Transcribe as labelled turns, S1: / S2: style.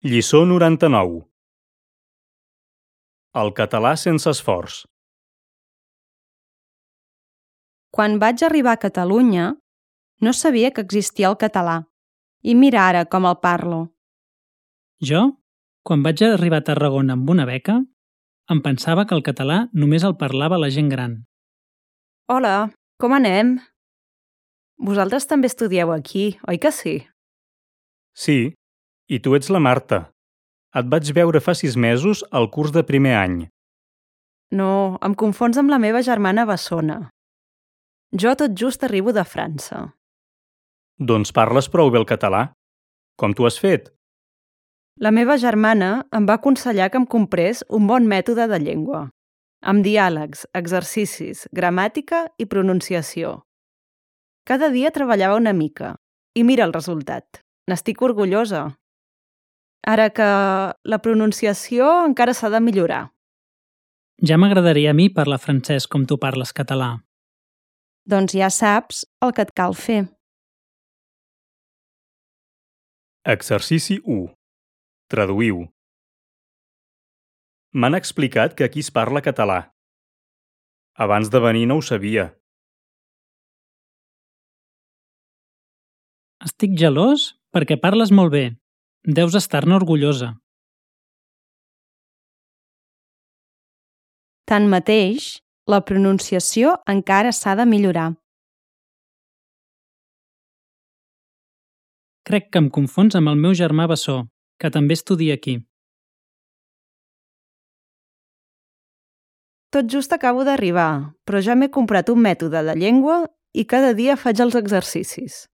S1: Lliçó 99. El català sense esforç.
S2: Quan vaig arribar a Catalunya, no sabia que existia el català. I mira ara com el parlo.
S3: Jo, quan vaig arribar a Tarragona amb una beca, em pensava que el català només el parlava la gent gran.
S2: Hola, com anem? Vosaltres també estudieu aquí, oi que sí?
S1: Sí, i tu ets la Marta. Et vaig veure fa 6 mesos al curs de primer any.
S2: No, em confons amb la meva germana bessona. Jo tot just arribo de França.
S1: Doncs parles prou bé el català. Com t'ho has fet?
S2: La meva germana em va aconsellar que em comprés un bon mètode de llengua, amb diàlegs, exercicis, gramàtica i pronunciació. Cada dia treballava una mica, i mira el resultat. N'estic orgullosa. Ara que la pronunciació encara s'ha de millorar.
S3: Ja m'agradaria a mi parlar francès com tu parles català.
S2: Doncs ja saps el que et cal fer.
S1: Exercici 1. Traduïu. M'han explicat que aquí es parla català. Abans de venir no ho sabia.
S3: Estic gelós perquè parles molt bé. Deus estar-ne orgullosa.
S2: Tanmateix, la pronunciació encara s'ha de millorar.
S3: Crec que em confons amb el meu germà bessó, que també estudia aquí.
S2: Tot just acabo d'arribar, però ja m'he comprat un mètode de llengua i cada dia faig els exercicis.